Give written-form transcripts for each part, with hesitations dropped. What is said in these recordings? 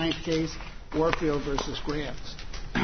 Ninth case, Warfield versus Grants.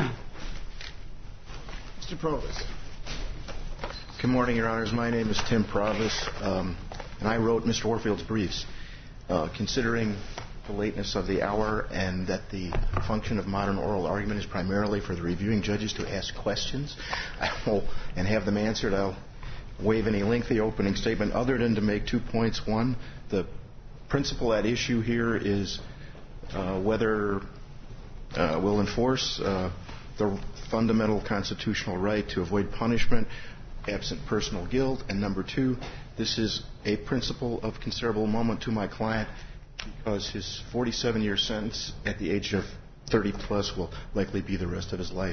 Mr. Provost. Good morning, Your Honors. My name is Tim Provost, and I wrote Mr. Warfield's briefs. Considering the lateness of the hour and that the function of modern oral argument is primarily for the reviewing judges to ask questions and have them answered, I'll waive any lengthy opening statement other than to make 2 points. One, the principle at issue here is whether we'll enforce the fundamental constitutional right to avoid punishment absent personal guilt. And number two, this is a principle of considerable moment to my client because his 47-year sentence at the age of 30 plus will likely be the rest of his life.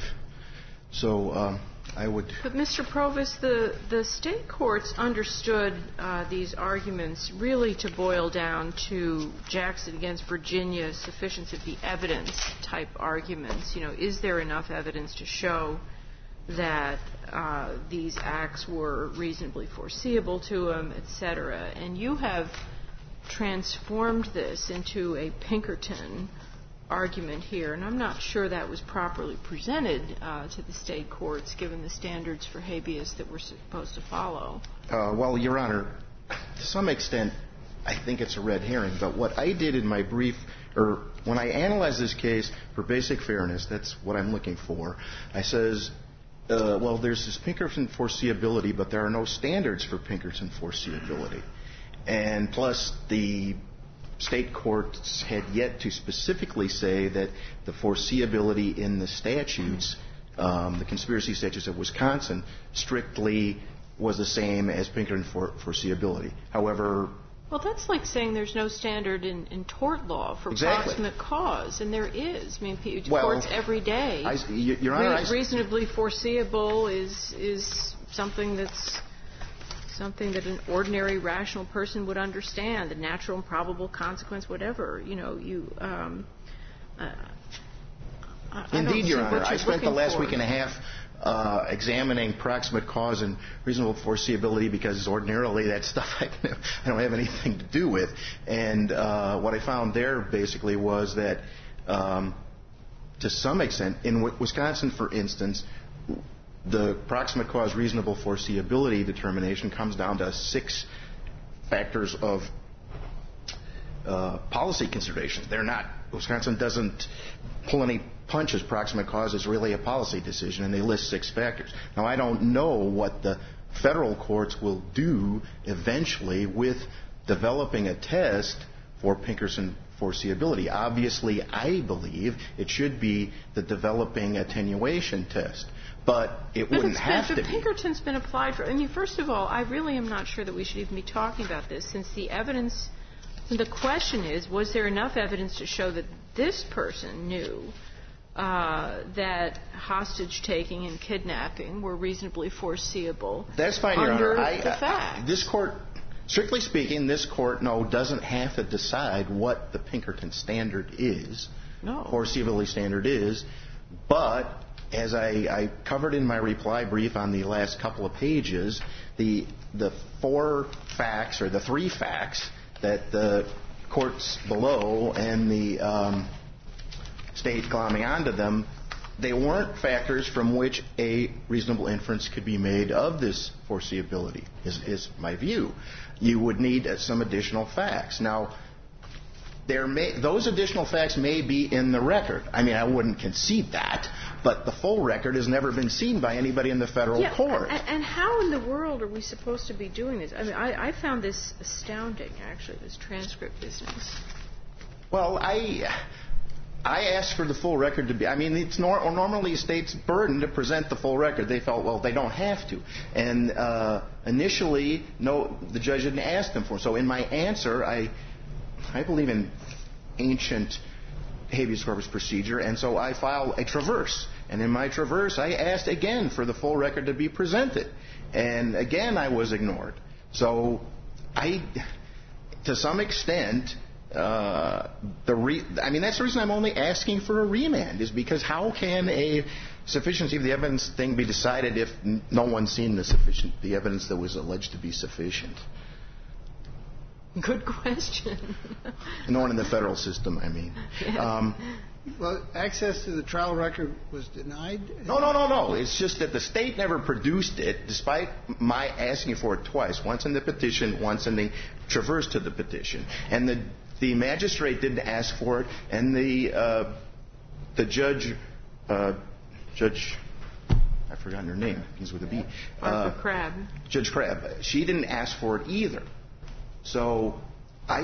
So I would... But Mr. Provost, the state courts understood these arguments really to boil down to Jackson against Virginia sufficiency of the evidence type arguments. You know, is there enough evidence to show that these acts were reasonably foreseeable to him, et cetera? And you have transformed this into a Pinkerton argument here, and I'm not sure that was properly presented to the state courts given the standards for habeas that we're supposed to follow. Well, Your Honor, to some extent, I think it's a red herring. But what I did in my brief, or when I analyzed this case for basic fairness, that's what I'm looking for. I says, well, there's this Pinkerton foreseeability, but there are no standards for Pinkerton foreseeability. And plus, the state courts had yet to specifically say that the foreseeability in the statutes, the conspiracy statutes of Wisconsin, strictly was the same as Pinkerton foreseeability. However... Well, that's like saying there's no standard in tort law for proximate cause, and there is. I mean, courts every day. Your Honor, reasonably foreseeable is something that an ordinary rational person would understand, the natural and probable consequence, whatever. You know, Indeed, Your Honor. I spent the last week and a half examining proximate cause and reasonable foreseeability because ordinarily that stuff I don't have anything to do with. And what I found there basically was that to some extent, in Wisconsin, for instance, the proximate cause reasonable foreseeability determination comes down to 6 factors of policy considerations. Wisconsin doesn't pull any punches. Proximate cause is really a policy decision, and they list 6 factors. Now, I don't know what the federal courts will do eventually with developing a test for Pinkerton foreseeability. Obviously, I believe it should be the developing attenuation test. But it wouldn't have to be. Pinkerton's been applied for. I mean, first of all, I really am not sure that we should even be talking about this, since the evidence, the question is, was there enough evidence to show that this person knew that hostage-taking and kidnapping were reasonably foreseeable? That's fine, Your Honor. Under the facts. This court, strictly speaking, this court, doesn't have to decide what the Pinkerton standard is. No. Foreseeability standard is. But as I covered in my reply brief on the last couple of pages, the 4 facts, or the 3 facts, that the courts below and the state glomming onto them, they weren't factors from which a reasonable inference could be made of this foreseeability, is my view. You would need some additional facts. Now, those additional facts may be in the record. I mean, I wouldn't concede that, but the full record has never been seen by anybody in the federal court. And how in the world are we supposed to be doing this? I mean, I found this astounding, actually, this transcript business. Well, I asked for the full record to be. I mean, it's normally a state's burden to present the full record. They felt, well, they don't have to. And initially, no, the judge didn't ask them for it. So in my answer, I believe in ancient habeas corpus procedure, and so I filed a traverse. And in my traverse, I asked again for the full record to be presented. And again, I was ignored. So to some extent, that's the reason I'm only asking for a remand, is because how can a sufficiency of the evidence thing be decided if no one's seen the evidence that was alleged to be sufficient? Good question. No one in the federal system, I mean. Yeah. Well, access to the trial record was denied? No. It's just that the state never produced it, despite my asking for it twice, once in the petition, once in the traverse to the petition. And the magistrate didn't ask for it, and the judge, I've forgotten her name, begins with a B. Arthur Crabb. Judge Crabb. She didn't ask for it either. So I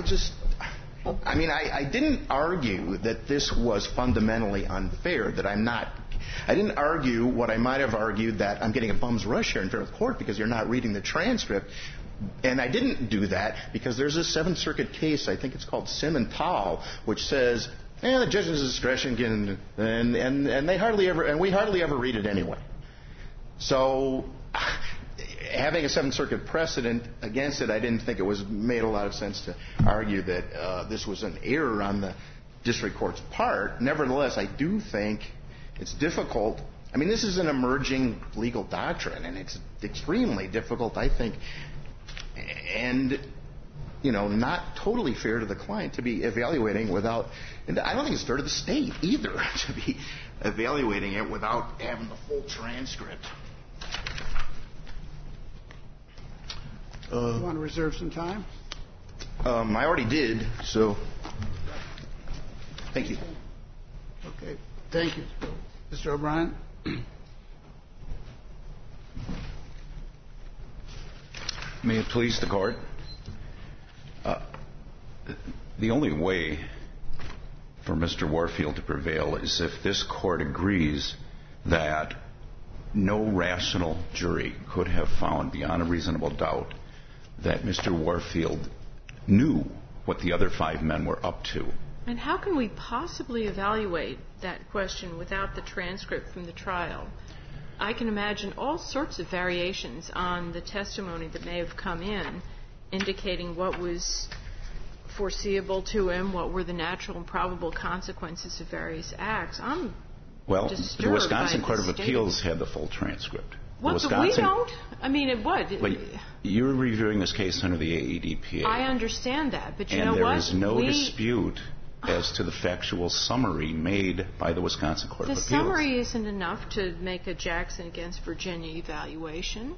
didn't argue that this was fundamentally unfair, that I didn't argue what I might have argued, that I'm getting a bum's rush here in federal court because you're not reading the transcript. And I didn't do that because there's a Seventh Circuit case, I think it's called Simmental, which says, the judge's discretion can, and we hardly ever read it anyway. So having a Seventh Circuit precedent against it, I didn't think it made a lot of sense to argue that this was an error on the district court's part. Nevertheless, I do think it's difficult. I mean, this is an emerging legal doctrine, and it's extremely difficult, I think, and not totally fair to the client to be evaluating without, and I don't think it's fair to the state either to be evaluating it without having the full transcript. You want to reserve some time? I already did, so thank you. Okay, thank you. Mr. O'Brien? May it please the Court? The only way for Mr. Warfield to prevail is if this Court agrees that no rational jury could have found beyond a reasonable doubt that Mr. Warfield knew what the other 5 men were up to. And how can we possibly evaluate that question without the transcript from the trial? I can imagine all sorts of variations on the testimony that may have come in, indicating what was foreseeable to him, what were the natural and probable consequences of various acts. Well, the Wisconsin Court of Appeals had the full transcript. What, but we don't? I mean, what? But you're reviewing this case under the AEDPA. I understand that, but you know what? And there is no dispute as to the factual summary made by the Wisconsin Court of Appeals. The summary isn't enough to make a Jackson against Virginia evaluation.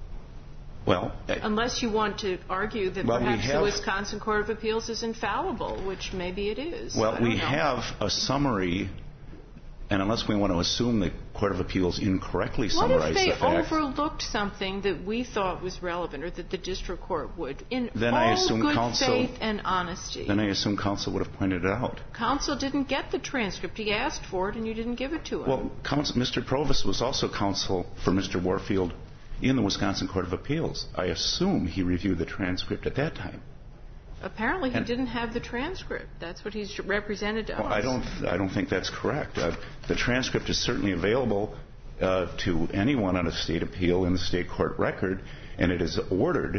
Well, unless you want to argue that perhaps the Wisconsin Court of Appeals is infallible, which maybe it is. Well, we have a summary, and unless we want to assume the Court of Appeals incorrectly summarized the facts. What if they overlooked something that we thought was relevant, or that the district court would, in all good faith and honesty? Then I assume counsel would have pointed it out. Counsel didn't get the transcript. He asked for it, and you didn't give it to him. Well, Mr. Provost was also counsel for Mr. Warfield in the Wisconsin Court of Appeals. I assume he reviewed the transcript at that time. Apparently, he didn't have the transcript. That's what he's represented to us. I don't think that's correct. The transcript is certainly available to anyone on a state appeal in the state court record, and it is ordered.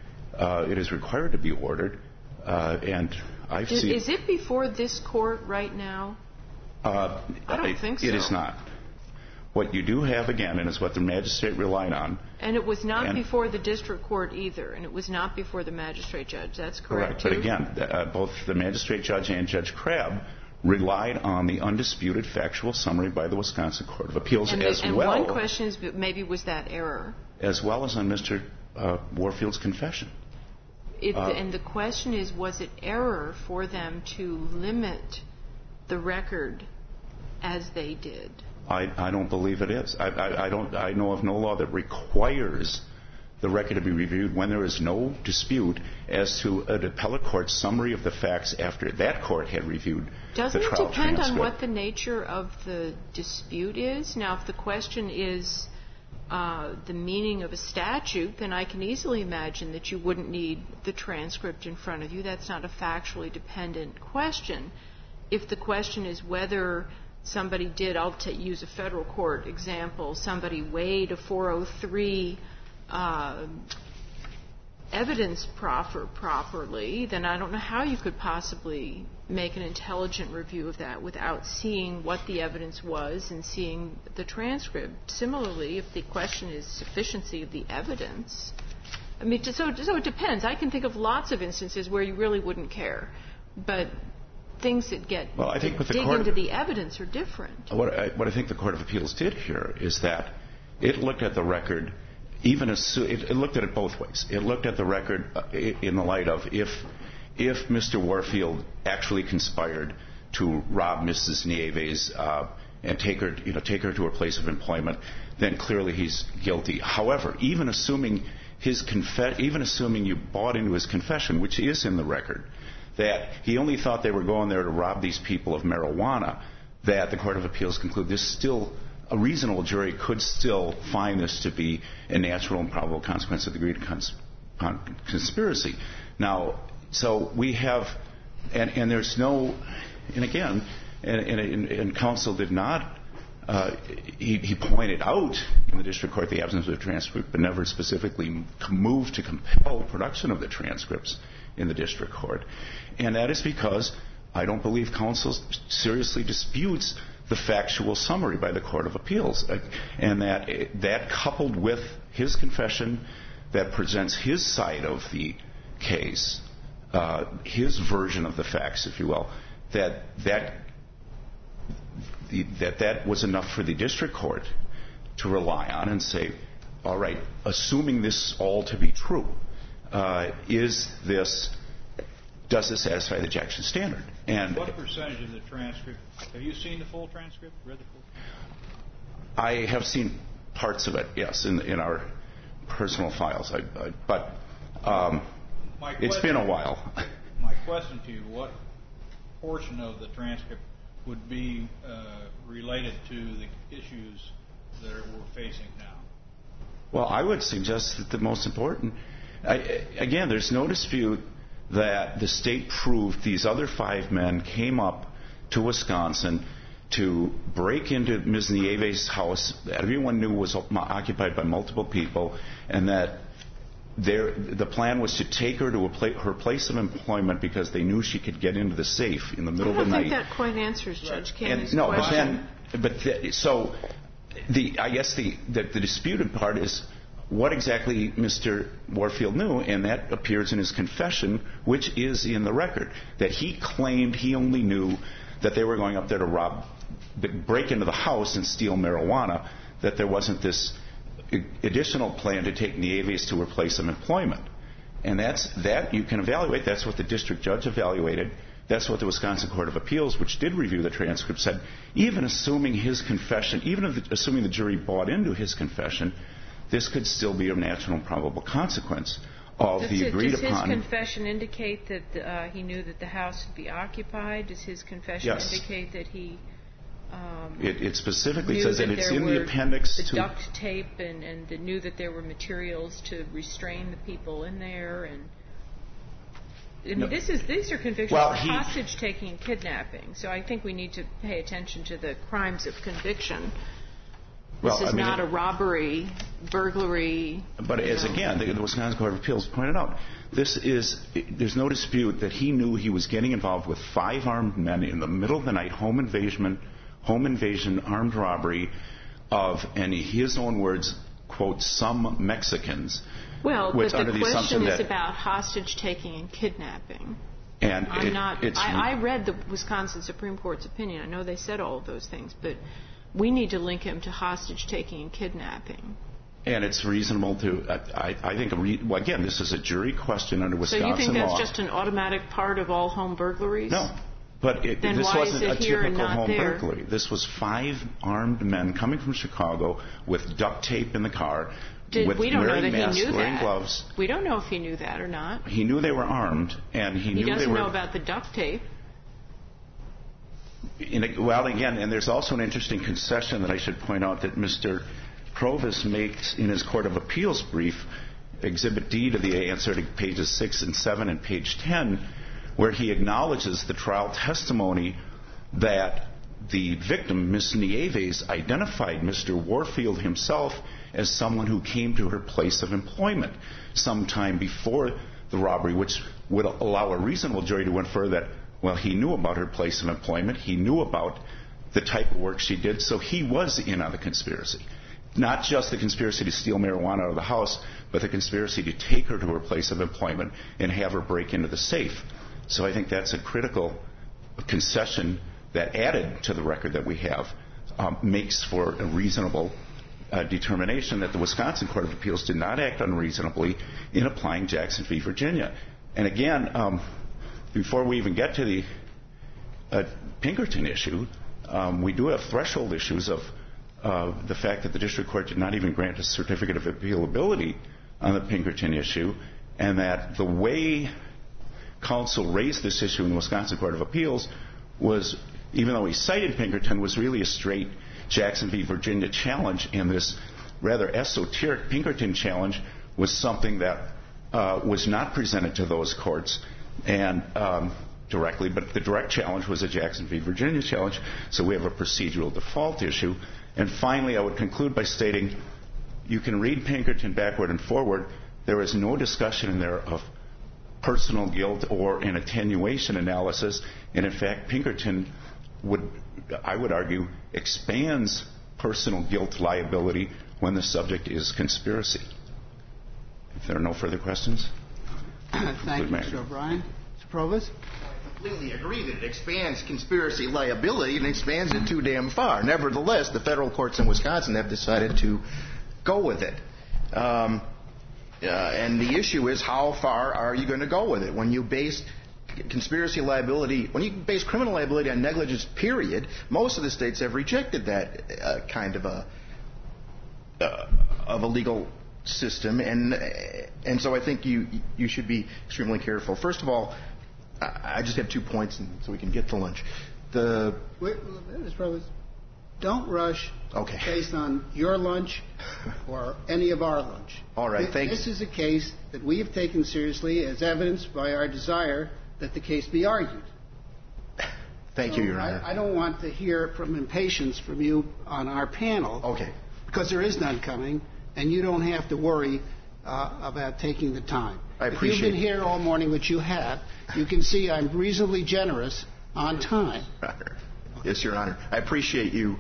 It is required to be ordered. And I've seen. Is it before this court right now? I don't think so. It is not. What you do have, again, and it's what the magistrate relied on. And it was not before the district court either, and it was not before the magistrate judge. That's correct, too? But again, both the magistrate judge and Judge Crabb relied on the undisputed factual summary by the Wisconsin Court of Appeals as well. And one question is, maybe was that error? As well as on Mr. Warfield's confession. And the question is, was it error for them to limit the record as they did? I don't believe it is. I know of no law that requires the record to be reviewed when there is no dispute as to an appellate court's summary of the facts after that court had reviewed the trial transcript. Doesn't it depend on what the nature of the dispute is? Now, if the question is the meaning of a statute, then I can easily imagine that you wouldn't need the transcript in front of you. That's not a factually dependent question. If the question is whether somebody did, I'll use a federal court example, somebody weighed a 403 evidence proffer properly, then I don't know how you could possibly make an intelligent review of that without seeing what the evidence was and seeing the transcript. Similarly, if the question is sufficiency of the evidence, I mean, so it depends. I can think of lots of instances where you really wouldn't care, but things that dig into the evidence are different. What I think the Court of Appeals did here is that it looked at the record, it looked at it both ways. It looked at the record in the light of if Mr. Warfield actually conspired to rob Mrs. Nieves and take her to her place of employment, then clearly he's guilty. However, even assuming you bought into his confession, which is in the record, that he only thought they were going there to rob these people of marijuana, that the Court of Appeals concluded a reasonable jury could still find this to be a natural and probable consequence of the agreed conspiracy. Now, so we have, and there's no, and again, and counsel did not, he pointed out in the district court the absence of the transcript, but never specifically moved to compel production of the transcripts in the district court. And that is because I don't believe counsel seriously disputes the factual summary by the Court of Appeals. And that coupled with his confession that presents his side of the case, his version of the facts, if you will, that was enough for the district court to rely on and say, all right, assuming this all to be true, does this satisfy the Jackson standard? And what percentage of the transcript? Have you seen the full transcript? Read the full? I have seen parts of it, yes, in our personal files. But it's been a while. My question to you: what portion of the transcript would be related to the issues that we're facing now? Well, I would suggest that the most important, again, there's no dispute that the state proved these other 5 men came up to Wisconsin to break into Ms. Nieves' house that everyone knew was occupied by multiple people, and that the plan was to take her to her place of employment because they knew she could get into the safe in the middle of the night. I don't think that quite answers Judge Cannon's question. I guess the disputed part is what exactly Mr. Warfield knew, and that appears in his confession, which is in the record, that he claimed he only knew that they were going up there to break into the house and steal marijuana, that there wasn't this additional plan to take Nieves to her place of employment. And that you can evaluate. That's what the district judge evaluated. That's what the Wisconsin Court of Appeals, which did review the transcript, said. Even assuming his confession, assuming the jury bought into his confession, this could still be a natural and probable consequence of the agreed upon. Does his confession indicate that he knew that the house would be occupied? Does his confession indicate that he it specifically says that it's in the appendix the to duct tape and that knew that there were materials to restrain the people in there? And these are convictions for hostage taking and kidnapping. So I think we need to pay attention to the crimes of conviction. This is not a robbery, burglary. But again, the Wisconsin Court of Appeals pointed out, there's no dispute that he knew he was getting involved with 5 armed men in the middle of the night, home invasion, armed robbery of, in his own words, quote, some Mexicans. Well, but the question is about hostage taking and kidnapping. And I read the Wisconsin Supreme Court's opinion. I know they said all of those things, but we need to link him to hostage taking and kidnapping. And it's reasonable to, I think, again, this is a jury question under Wisconsin law. So you think that's just an automatic part of all home burglaries? No. But this wasn't a typical home burglary. This was 5 armed men coming from Chicago with duct tape in the car, wearing masks, wearing gloves. We don't know if he knew that or not. He knew they were armed, and he doesn't know about the duct tape. Well, again, and there's also an interesting concession that I should point out that Mr. Provis makes in his Court of Appeals brief, Exhibit D to the answer to pages 6 and 7 and page 10, where he acknowledges the trial testimony that the victim, Ms. Nieves, identified Mr. Warfield himself as someone who came to her place of employment sometime before the robbery, which would allow a reasonable jury to infer that, well, he knew about her place of employment, he knew about the type of work she did, so he was in on the conspiracy. Not just the conspiracy to steal marijuana out of the house, but the conspiracy to take her to her place of employment and have her break into the safe. So I think that's a critical concession that, added to the record that we have, makes for a reasonable determination that the Wisconsin Court of Appeals did not act unreasonably in applying Jackson v. Virginia. And again, before we even get to the Pinkerton issue, we do have threshold issues of the fact that the district court did not even grant a certificate of appealability on the Pinkerton issue, and that the way counsel raised this issue in the Wisconsin Court of Appeals was, even though he cited Pinkerton, was really a straight Jackson v. Virginia challenge, and this rather esoteric Pinkerton challenge was something that was not presented to those courts and directly, but the direct challenge was a Jackson v. Virginia challenge, so we have a procedural default issue. And finally, I would conclude by stating you can read Pinkerton backward and forward. There is no discussion in there of personal guilt or an attenuation analysis, and in fact, Pinkerton I would argue, expands personal guilt liability when the subject is conspiracy. If there are no further questions. Thank you, Mr. O'Brien. Mr. Provost? I completely agree that it expands conspiracy liability and expands it too damn far. Nevertheless, the federal courts in Wisconsin have decided to go with it. And the issue is, how far are you going to go with it? When you base conspiracy liability, when you base criminal liability on negligence, period, most of the states have rejected that kind of a legal system, and so I think you should be extremely careful. First of all, I just have 2 points, so we can get to lunch. Mr. Provost, don't rush based on your lunch or any of our lunch. All right, thanks. This is a case that we have taken seriously, as evidenced by our desire that the case be argued. Thank you, Your Honor. I don't want to hear from impatience from you on our panel. Okay. Because there is none coming, and you don't have to worry about taking the time. I appreciate it. If you've been here all morning, which you have, you can see I'm reasonably generous on time. Yes, Your Honor. I appreciate you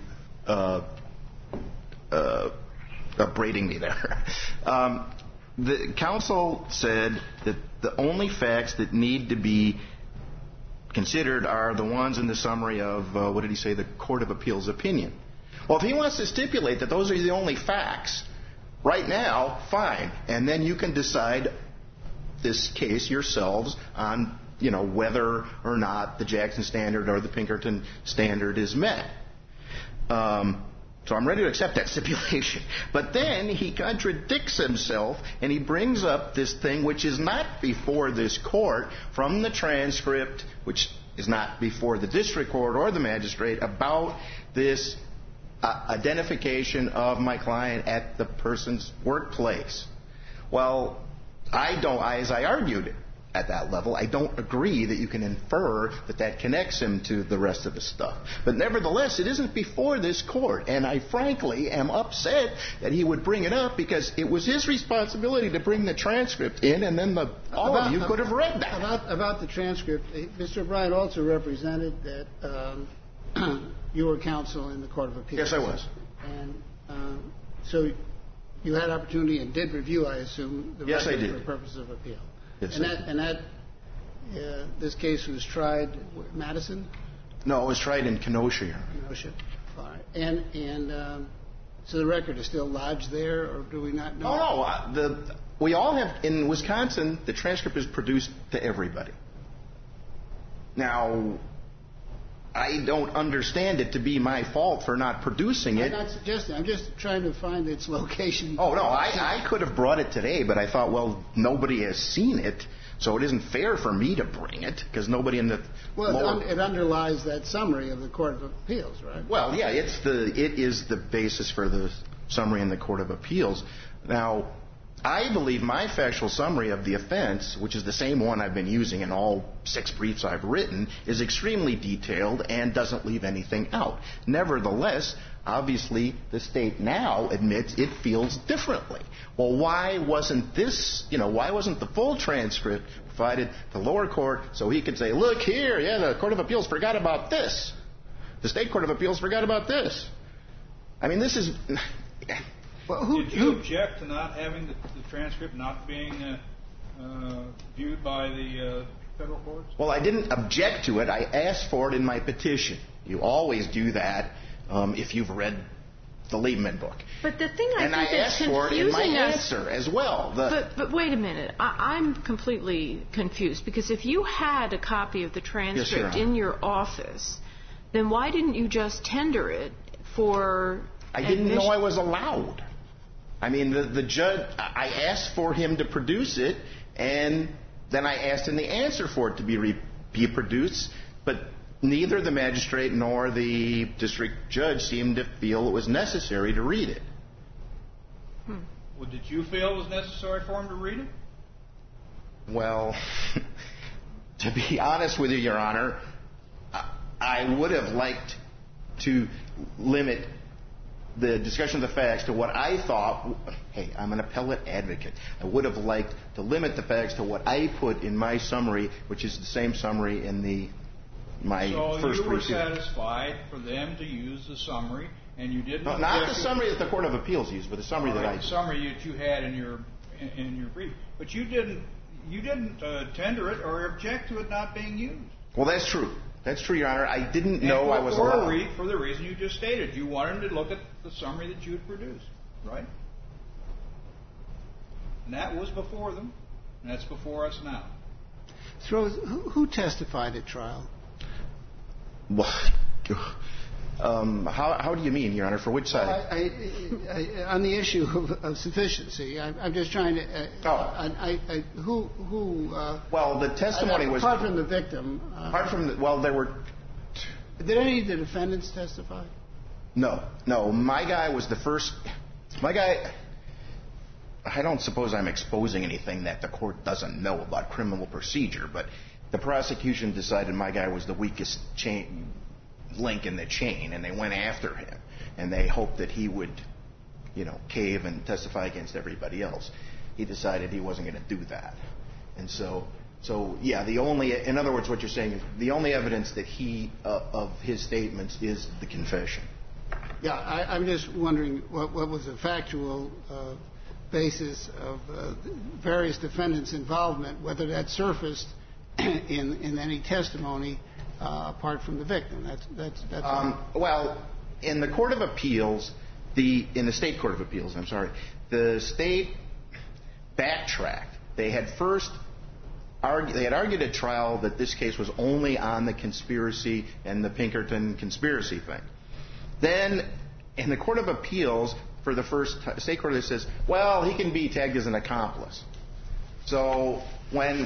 upbraiding me there. The counsel said that the only facts that need to be considered are the ones in the summary of, what did he say, the Court of Appeals opinion. Well, if he wants to stipulate that those are the only facts, right now, fine. And then you can decide this case yourselves on, whether or not the Jackson standard or the Pinkerton standard is met. So I'm ready to accept that stipulation. But then he contradicts himself, and he brings up this thing which is not before this court from the transcript, which is not before the district court or the magistrate, about this identification of my client at the person's workplace. Well, as I argued at that level, I don't agree that you can infer that connects him to the rest of the stuff. But nevertheless, it isn't before this court, and I frankly am upset that he would bring it up, because it was his responsibility to bring the transcript in, and then all of you could have read that. About the transcript, Mr. O'Brien also represented that you were counsel in the Court of Appeals. Yes, I was. And so you had opportunity and did review, I assume, the record for the purpose of appeal. Yes, this case was tried in Madison? No, it was tried in Kenosha. Kenosha. All right. And so the record is still lodged there, or do we not know? Oh, no. We all have, in Wisconsin, the transcript is produced to everybody. Now, I don't understand it to be my fault for not producing it. I'm not suggesting. I'm just trying to find its location. Oh, no. I could have brought it today, but I thought, well, nobody has seen it, so it isn't fair for me to bring it, because nobody in the it underlies that summary of the Court of Appeals, right? Well, yeah, it is the basis for the summary in the Court of Appeals. Now, I believe my factual summary of the offense, which is the same one I've been using in all 6 briefs I've written, is extremely detailed and doesn't leave anything out. Nevertheless, obviously, the state now admits it feels differently. Well, why wasn't the full transcript provided to the lower court so he could say, look here, the Court of Appeals forgot about this. The State Court of Appeals forgot about this. I mean, this is... Did you object to not having the transcript not being viewed by the federal courts? Well, I didn't object to it. I asked for it in my petition. You always do that if you've read the Lieberman book. But the thing I and think I that's asked for it in my confusing us, answer as well. But wait a minute. I'm completely confused, because if you had a copy of the transcript in your office, then why didn't you just tender it for I didn't know I was allowed. I mean, the judge, I asked for him to produce it, and then I asked in the answer for it to be produced, but neither the magistrate nor the district judge seemed to feel it was necessary to read it. Well, did you feel it was necessary for him to read it? Well, to be honest with you, Your Honor, I would have liked to limit the discussion of the facts to what I thought. Hey, I'm an appellate advocate. I would have liked to limit the facts to what I put in my summary, which is the same summary in my first brief. So you were satisfied for them to use the summary, and you didn't. No, not the summary that the Court of Appeals used, but the summary that I. The summary that you had in your brief, but you didn't tender it or object to it not being used. Well, that's true. That's true, Your Honor. I didn't know I was allowed. For the reason you just stated, you wanted to look at the summary that you had produced, right? And that was before them, and that's before us now. Who testified at trial? How do you mean, Your Honor? For which side? On the issue of sufficiency, I'm just trying to. Who? Well, the testimony was apart from the victim. There were. Did any of the defendants testify? No. My guy was the first. My guy. I don't suppose I'm exposing anything that the court doesn't know about criminal procedure, but the prosecution decided my guy was the weakest link in the chain, and they went after him, and they hoped that he would, cave and testify against everybody else. He decided he wasn't going to do that, and so yeah. In other words, what you're saying is the only evidence that of his statements is the confession. Yeah, I'm just wondering what was the factual basis of various defendants' involvement, whether that surfaced in any testimony apart from the victim. That's well, in the Court of Appeals, in the State Court of Appeals, the state backtracked. They had argued at trial that this case was only on the conspiracy and the Pinkerton conspiracy thing. Then, in the Court of Appeals, for the first state court, it says, well, he can be tagged as an accomplice. So when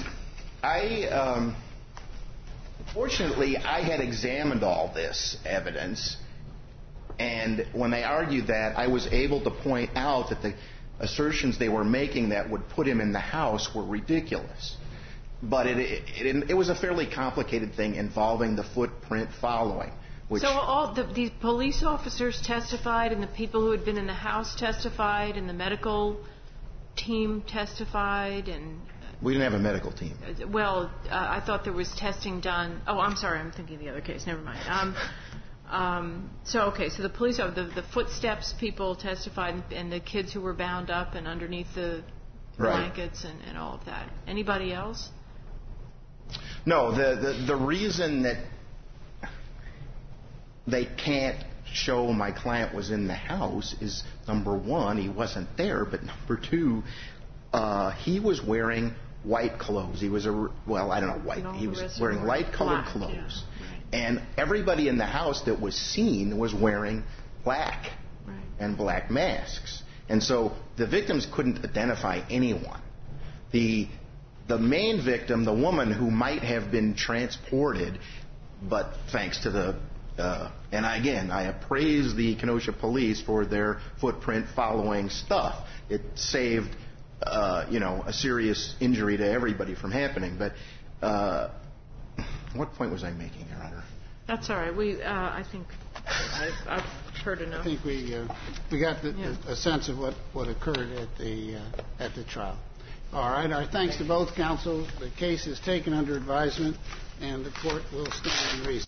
fortunately, I had examined all this evidence, and when they argued that, I was able to point out that the assertions they were making that would put him in the house were ridiculous. But it was a fairly complicated thing involving the footprint following. So all the police officers testified, and the people who had been in the house testified, and the medical team testified, and... We didn't have a medical team. Well, I thought there was testing done. Oh, I'm sorry. I'm thinking of the other case. Never mind. So the police, the footsteps people testified, and the kids who were bound up and underneath the blankets and all of that. Anybody else? No. The reason that they can't show my client was in the house is, number one, he wasn't there, but number two, he was wearing white clothes. He was white. He was wearing light-colored clothes. Yeah, right. And everybody in the house that was seen was wearing black and black masks. And so the victims couldn't identify anyone. The main victim, the woman who might have been transported, but thanks to the and again, I appraise the Kenosha police for their footprint following stuff. It saved a serious injury to everybody from happening. But what point was I making, Your Honor? That's all right. I think I've heard enough. I think we got a sense of what occurred at the trial. All right. Our thanks to both counsel. The case is taken under advisement, and the court will stand in recess.